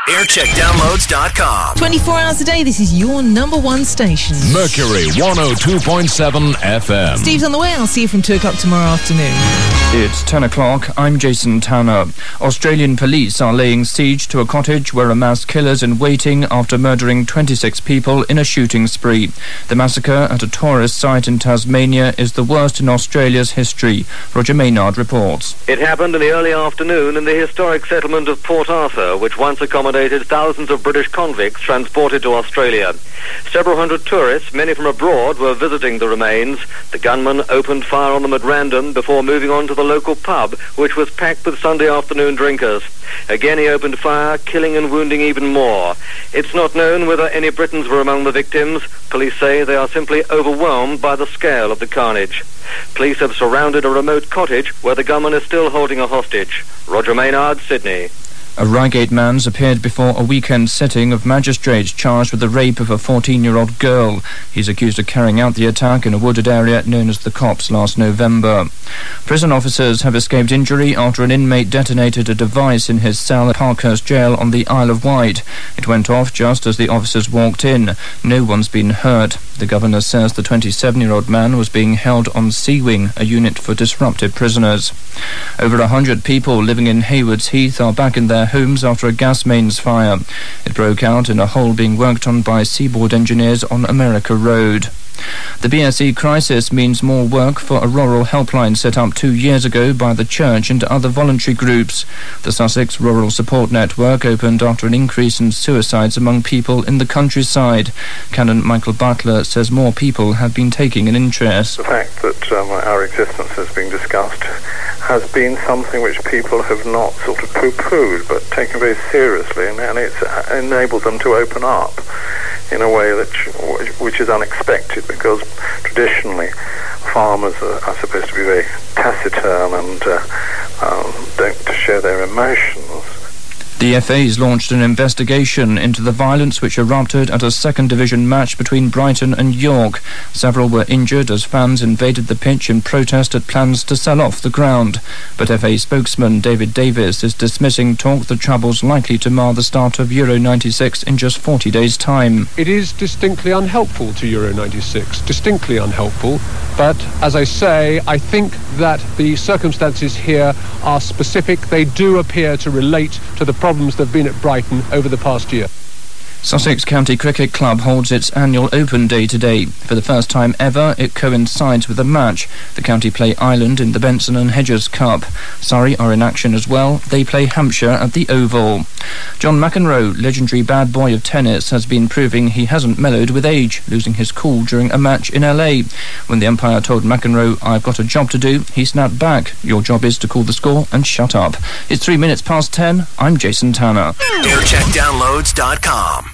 Aircheckdownloads.com. 24 hours a day, this is your number one station. Mercury 102.7 FM. Steve's on the way. I'll see you from 2 o'clock tomorrow afternoon. It's 10 o'clock. I'm Jason Tanner. Australian police are laying siege to a cottage where a mass killer's in waiting after murdering 26 people in a shooting spree. The massacre at a tourist site in Tasmania is the worst in Australia's history. Roger Maynard reports. It happened in the early afternoon in the historic settlement of Port Arthur, which once accommodated thousands of British convicts transported to Australia. Several hundred tourists, many from abroad, were visiting the remains. The gunman opened fire on them at random before moving on to the local pub, which was packed with Sunday afternoon drinkers. Again he opened fire, killing and wounding even more. It's not known whether any Britons were among the victims. Police say they are simply overwhelmed by the scale of the carnage. Police have surrounded a remote cottage where the gunman is still holding a hostage. Roger Maynard, Sydney. A Reigate man's appeared before a weekend sitting of magistrates charged with the rape of a 14-year-old girl. He's accused of carrying out the attack in a wooded area known as the Copse last November. Prison officers have escaped injury after an inmate detonated a device in his cell at Parkhurst Jail on the Isle of Wight. It went off just as the officers walked in. No one's been hurt. The governor says the 27-year-old man was being held on C-Wing, a unit for disrupted prisoners. Over 100 people living in Haywards Heath are back in their homes after a gas mains fire. It broke out in a hole being worked on by Seaboard engineers on America Road. The BSE crisis means more work for a rural helpline set up 2 years ago by the church and other voluntary groups. The Sussex Rural Support Network opened after an increase in suicides among people in the countryside. Canon Michael Butler says more people have been taking an interest. The fact that our existence has been discussed has been something which people have not sort of poo-pooed but taken very seriously, and it's enabled them to open up in a way that which is unexpected, because traditionally farmers are supposed to be very taciturn and don't share their emotions. The FA's launched an investigation into the violence which erupted at a second division match between Brighton and York. Several were injured as fans invaded the pitch in protest at plans to sell off the ground. But FA spokesman David Davis is dismissing talk the trouble's likely to mar the start of Euro 96 in just 40 days' time. It is distinctly unhelpful to Euro 96, distinctly unhelpful. But, as I say, I think that the circumstances here are specific. They do appear to relate to the problems that have been at Brighton over the past year. Sussex County Cricket Club holds its annual Open Day today. For the first time ever, it coincides with a match. The county play Ireland in the Benson and Hedges Cup. Surrey are in action as well. They play Hampshire at the Oval. John McEnroe, legendary bad boy of tennis, has been proving he hasn't mellowed with age, losing his cool during a match in LA. When the umpire told McEnroe, "I've got a job to do," he snapped back, "Your job is to call the score and shut up." It's 3 minutes past 10. I'm Jason Tanner. Aircheckdownloads.com.